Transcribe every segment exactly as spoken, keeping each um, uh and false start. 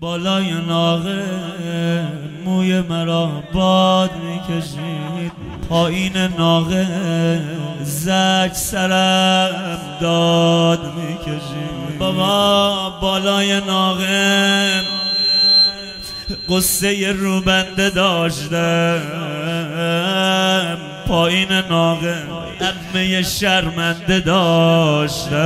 بالای ناقه موی مرا باد میکشید، پایین ناقه زج سرم داد میکشید. بابا بالای ناقه قصه روبنده داشتم، پایین ناقه عمه شرمنده داشتم.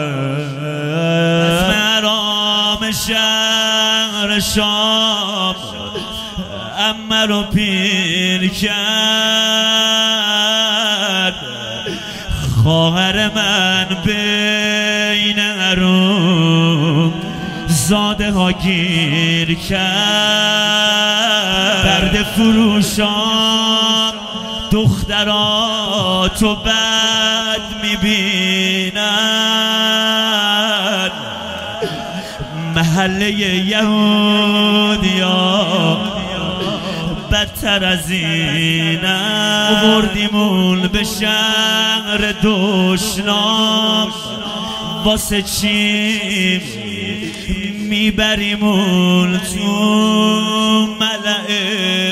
اسم حرام شهر شام عمه رو پیر کرد، خواهر من بین حروم زاده ها گیر کرد. برد فروشان دختراتو بد میبینن، محله یهودیا بدتر از اینن. آوردیمون به شهر دشنام، واسه چی میبریمون تو ملعب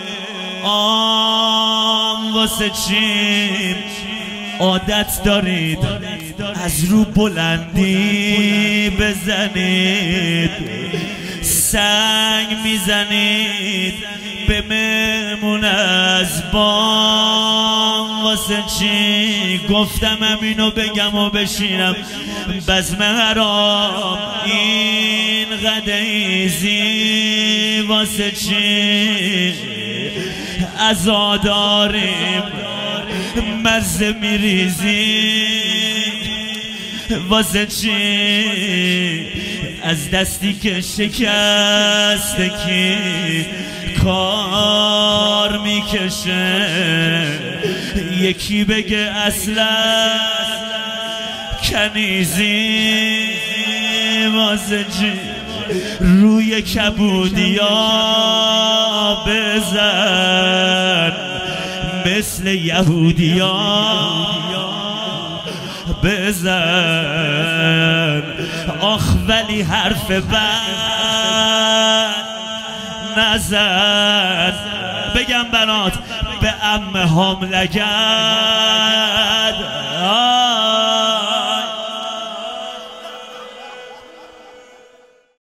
آم؟ واسه چی عادت دارید از رو بلندی بزنید، سنگ میزنید به مهمون از بام؟ واسه چی گفتم همینو بگم و بشینم؟ بزم حرام این غدیزی، واسه چی عزا داریم مزه میریزی؟ واسه چی از دستی که شکسته کی کار میکشه؟ یکی بگه اصلا کنیزی. واسه چی روی کبودیا بزن مثل یهودیا بزن، آخ ولی حرف بد نزن. بگم بنات به عمه هم لگد